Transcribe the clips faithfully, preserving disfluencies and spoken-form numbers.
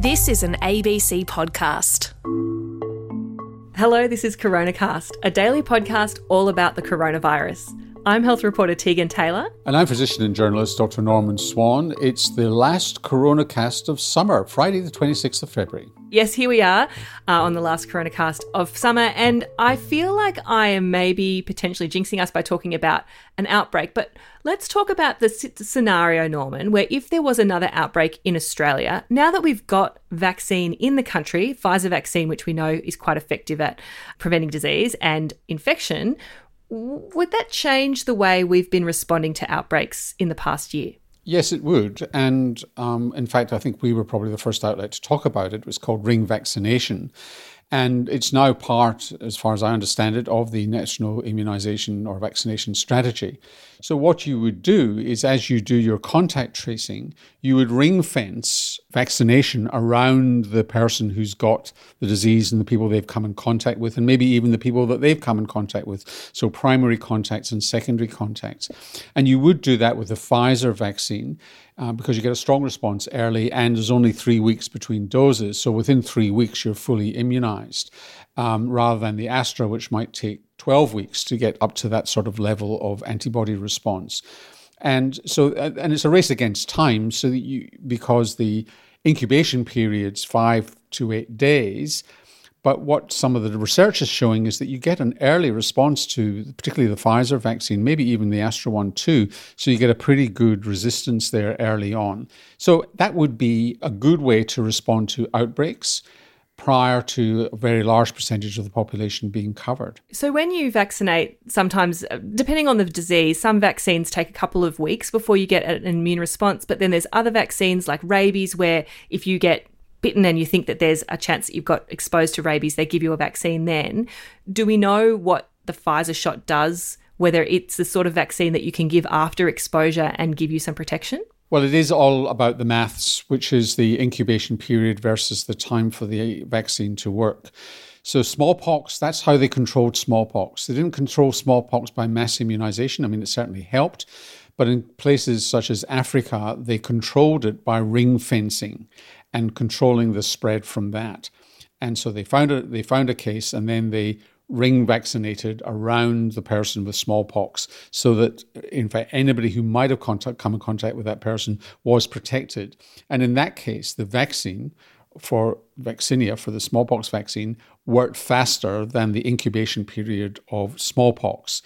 This is an A B C podcast. Hello, this is CoronaCast, a daily podcast all about the coronavirus. I'm health reporter Tegan Taylor. And I'm physician and journalist Doctor Norman Swan. It's the last CoronaCast of summer, Friday the twenty-sixth of February. Yes, here we are uh, on the last CoronaCast of summer, and I feel like I am maybe potentially jinxing us by talking about an outbreak, but let's talk about the scenario, Norman, where if there was another outbreak in Australia, now that we've got vaccine in the country, Pfizer vaccine, which we know is quite effective at preventing disease and infection, would that change the way we've been responding to outbreaks in the past year? Yes, it would. And um, in fact, I think we were probably the first outlet to talk about it. It was called ring vaccination. And it's now part, as far as I understand it, of the national immunisation or vaccination strategy. So what you would do is, as you do your contact tracing, you would ring fence vaccination around the person who's got the disease and the people they've come in contact with, and maybe even the people that they've come in contact with. So primary contacts and secondary contacts. And you would do that with the Pfizer vaccine uh, because you get a strong response early and there's only three weeks between doses. So within three weeks, you're fully immunised, um, rather than the Astra, which might take twelve weeks to get up to that sort of level of antibody response. And so, and it's a race against time, so that you, because the incubation period's five to eight days. But what some of the research is showing is that you get an early response to particularly the Pfizer vaccine, maybe even the Astra one too. So you get a pretty good resistance there early on. So that would be a good way to respond to outbreaks prior to a very large percentage of the population being covered. So when you vaccinate, sometimes, depending on the disease, some vaccines take a couple of weeks before you get an immune response, but then there's other vaccines like rabies where if you get bitten and you think that there's a chance that you've got exposed to rabies, they give you a vaccine then. Do we know what the Pfizer shot does, whether it's the sort of vaccine that you can give after exposure and give you some protection? Well, it is all about the maths, which is the incubation period versus the time for the vaccine to work. So smallpox, that's how they controlled smallpox. They didn't control smallpox by mass immunization. I mean, it certainly helped. But in places such as Africa, they controlled it by ring fencing and controlling the spread from that. And so they found a, they found a case and then they ring vaccinated around the person with smallpox so that, in fact, anybody who might have contact, come in contact with that person was protected. And in that case, the vaccine for vaccinia, for the smallpox vaccine, worked faster than the incubation period of smallpox.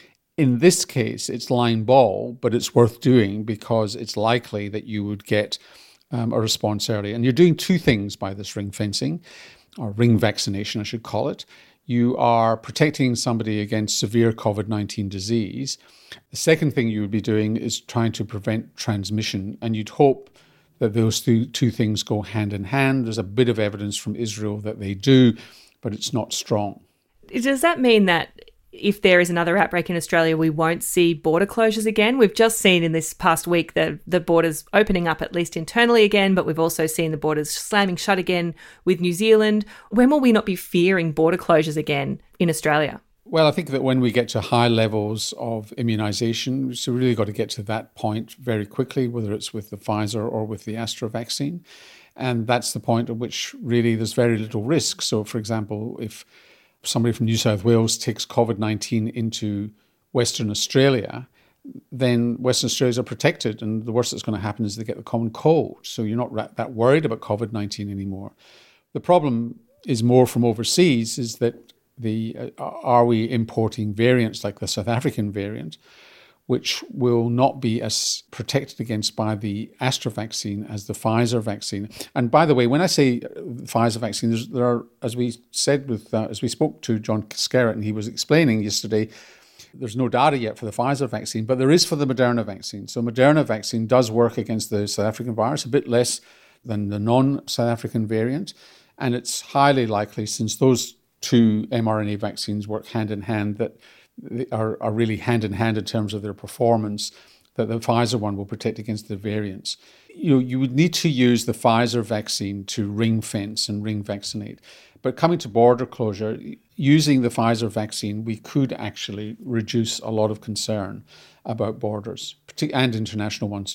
In this case, it's line ball, but it's worth doing because it's likely that you would get um, a response early. And you're doing two things by this ring fencing, or ring vaccination, I should call it. You are protecting somebody against severe COVID nineteen disease. The second thing you would be doing is trying to prevent transmission, and you'd hope that those two, two things go hand in hand. There's a bit of evidence from Israel that they do, but it's not strong. Does that mean that if there is another outbreak in Australia, we won't see border closures again? We've just seen in this past week the, the borders opening up, at least internally again, but we've also seen the borders slamming shut again with New Zealand. When will we not be fearing border closures again in Australia? Well, I think that when we get to high levels of immunisation, we've really got to get to that point very quickly, whether it's with the Pfizer or with the Astra vaccine. And that's the point at which really there's very little risk. So, for example, if somebody from New South Wales takes COVID nineteen into Western Australia, then Western Australians are protected, and the worst that's going to happen is they get the common cold. So you're not that worried about COVID nineteen anymore. The problem is more from overseas, is that the uh, are we importing variants like the South African variant, which will not be as protected against by the Astra vaccine as the Pfizer vaccine. And by the way, when I say Pfizer vaccine, there are, as we said, with uh, as we spoke to John Skerritt, and he was explaining yesterday, there's no data yet for the Pfizer vaccine, but there is for the Moderna vaccine. So Moderna vaccine does work against the South African virus, a bit less than the non-South African variant. And it's highly likely, since those two mRNA vaccines work hand in hand, that they are, are really hand in hand in terms of their performance, that the Pfizer one will protect against the variants. You know, you would need to use the Pfizer vaccine to ring fence and ring vaccinate. But coming to border closure, using the Pfizer vaccine, we could actually reduce a lot of concern about borders, and international ones too.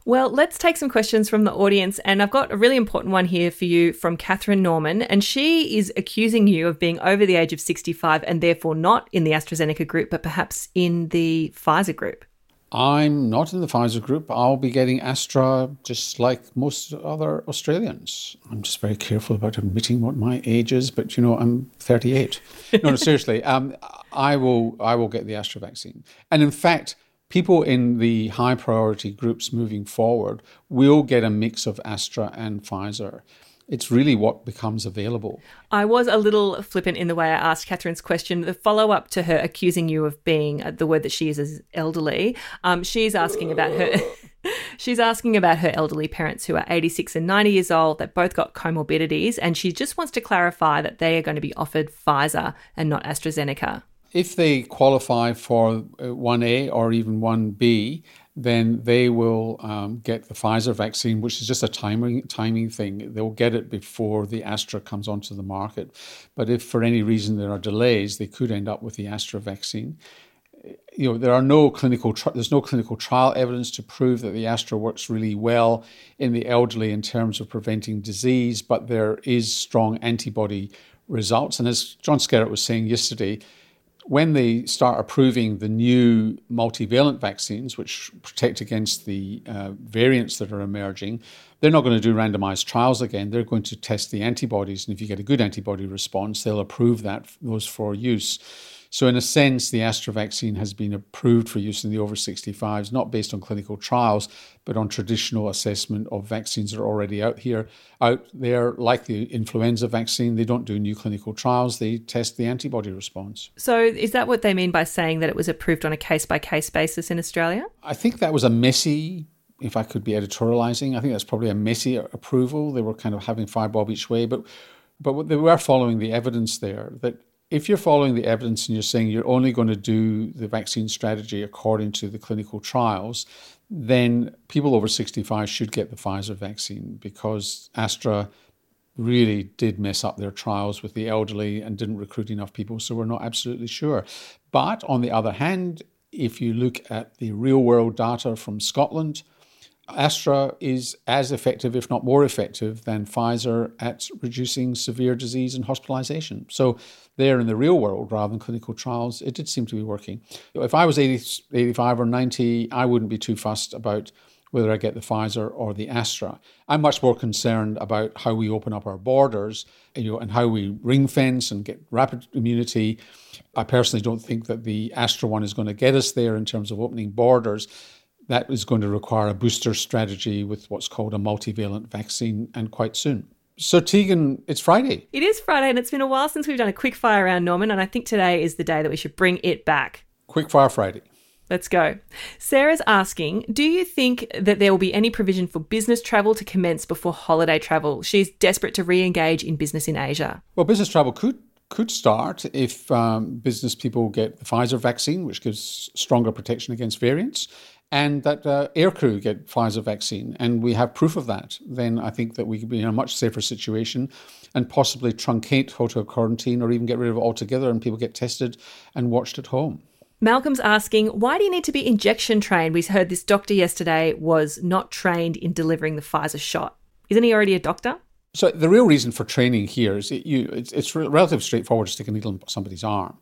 Well, let's take some questions from the audience. And I've got a really important one here for you from Catherine Norman. And she is accusing you of being over the age of sixty-five and therefore not in the AstraZeneca group, but perhaps in the Pfizer group. I'm not in the Pfizer group. I'll be getting Astra just like most other Australians. I'm just very careful about admitting what my age is, but you know, I'm thirty-eight. No, no, seriously. Um, I will, I will get the Astra vaccine. And in fact, people in the high priority groups moving forward will get a mix of Astra and Pfizer. It's really what becomes available. I was a little flippant in the way I asked Catherine's question. The follow-up to her accusing you of being, the word that she uses, elderly, um, she's asking about her... She's asking about her elderly parents who are eighty-six and ninety years old. They've both got comorbidities, and she just wants to clarify that they are going to be offered Pfizer and not AstraZeneca. If they qualify for one A or even one B, then they will um, get the Pfizer vaccine, which is just a timing timing thing. They'll get it before the Astra comes onto the market. But if for any reason there are delays, they could end up with the Astra vaccine. You know, there are no clinical tri- there's no clinical trial evidence to prove that the Astra works really well in the elderly in terms of preventing disease, but there is strong antibody results. And as John Skerritt was saying yesterday, when they start approving the new multivalent vaccines, which protect against the uh, variants that are emerging, they're not going to do randomized trials again. They're going to test the antibodies. And if you get a good antibody response, they'll approve that those for use. So in a sense, the Astra vaccine has been approved for use in the over sixty-fives, not based on clinical trials, but on traditional assessment of vaccines that are already out here, out there, like the influenza vaccine. They don't do new clinical trials. They test the antibody response. So is that what they mean by saying that it was approved on a case-by-case basis in Australia? I think that was a messy, if I could be editorializing, I think that's probably a messy approval. They were kind of having fireball each way, but but they were following the evidence there that if you're following the evidence and you're saying you're only going to do the vaccine strategy according to the clinical trials, then people over sixty-five should get the Pfizer vaccine, because Astra really did mess up their trials with the elderly and didn't recruit enough people, so we're not absolutely sure. But on the other hand, if you look at the real-world data from Scotland, Astra is as effective, if not more effective, than Pfizer at reducing severe disease and hospitalization. So there in the real world, rather than clinical trials, it did seem to be working. If I was eighty, eighty-five or ninety, I wouldn't be too fussed about whether I get the Pfizer or the Astra. I'm much more concerned about how we open up our borders, you know, and how we ring fence and get rapid immunity. I personally don't think that the Astra one is going to get us there in terms of opening borders. That is going to require a booster strategy with what's called a multivalent vaccine, and quite soon. So Tegan, it's Friday. It is Friday, and it's been a while since we've done a quickfire round, Norman, and I think today is the day that we should bring it back. Quickfire Friday. Let's go. Sarah's asking, do you think that there will be any provision for business travel to commence before holiday travel? She's desperate to re-engage in business in Asia. Well, business travel could could start if um, business people get the Pfizer vaccine, which gives stronger protection against variants, and that uh, aircrew get Pfizer vaccine, and we have proof of that, then I think that we could be in a much safer situation and possibly truncate hotel quarantine or even get rid of it altogether and people get tested and watched at home. Malcolm's asking, why do you need to be injection trained? We heard this doctor yesterday was not trained in delivering the Pfizer shot. Isn't he already a doctor? So the real reason for training here is it, you, it's, it's relatively straightforward to stick a needle in somebody's arm.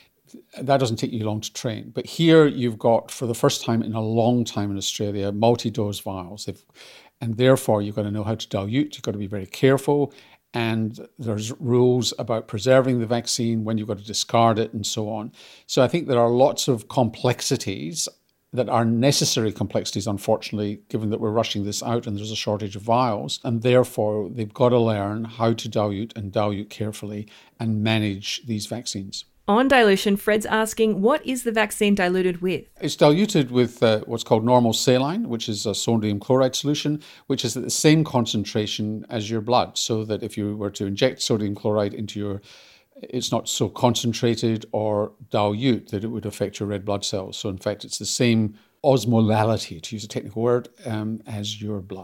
That doesn't take you long to train. But here you've got, for the first time in a long time in Australia, multi-dose vials. If, and therefore you've got to know how to dilute. You've got to be very careful. And there's rules about preserving the vaccine, when you've got to discard it and so on. So I think there are lots of complexities that are necessary complexities, unfortunately, given that we're rushing this out and there's a shortage of vials. And therefore, they've got to learn how to dilute and dilute carefully and manage these vaccines. On dilution, Fred's asking, what is the vaccine diluted with? It's diluted with uh, what's called normal saline, which is a sodium chloride solution, which is at the same concentration as your blood, so that if you were to inject sodium chloride into your, it's not so concentrated or dilute that it would affect your red blood cells. So in fact, it's the same osmolality, to use a technical word, um, as your blood.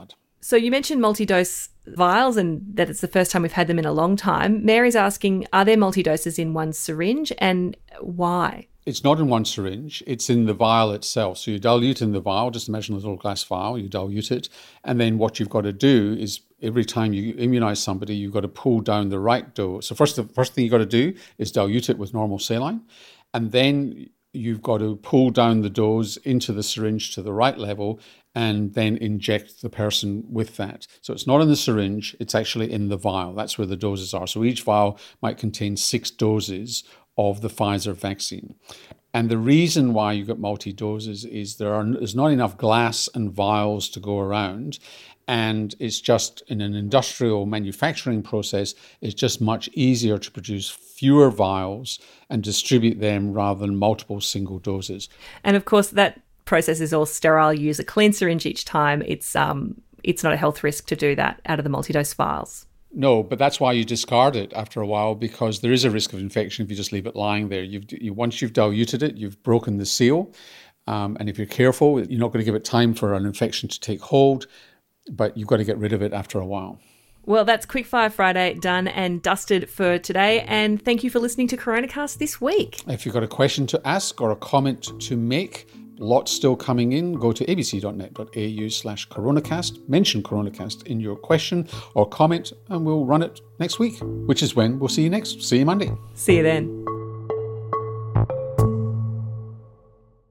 So you mentioned multi-dose vials and that it's the first time we've had them in a long time. Mary's asking, are there multi-doses in one syringe and why? It's not in one syringe, it's in the vial itself. So you dilute in the vial, just imagine a little glass vial, you dilute it. And then what you've got to do is every time you immunize somebody, you've got to pull down the right dose. So first, the first thing you've got to do is dilute it with normal saline. And then you've got to pull down the dose into the syringe to the right level and then inject the person with that. So it's not in the syringe, it's actually in the vial. That's where the doses are. So each vial might contain six doses of the Pfizer vaccine. And the reason why you get multi-doses is there are, there's not enough glass and vials to go around. And it's just in an industrial manufacturing process, it's just much easier to produce fewer vials and distribute them rather than multiple single doses. And of course, that process is all sterile. You use a clean syringe each time. It's um, it's not a health risk to do that out of the multi-dose vials. No, but that's why you discard it after a while, because there is a risk of infection if you just leave it lying there. You've, you, once you've diluted it, you've broken the seal. Um, and if you're careful, you're not going to give it time for an infection to take hold, but you've got to get rid of it after a while. Well, that's Quickfire Friday done and dusted for today. And thank you for listening to Coronacast this week. If you've got a question to ask or a comment to make, lots still coming in. Go to abc.net.au slash coronacast. Mention Coronacast in your question or comment and we'll run it next week, which is when we'll see you next. See you Monday. See you then.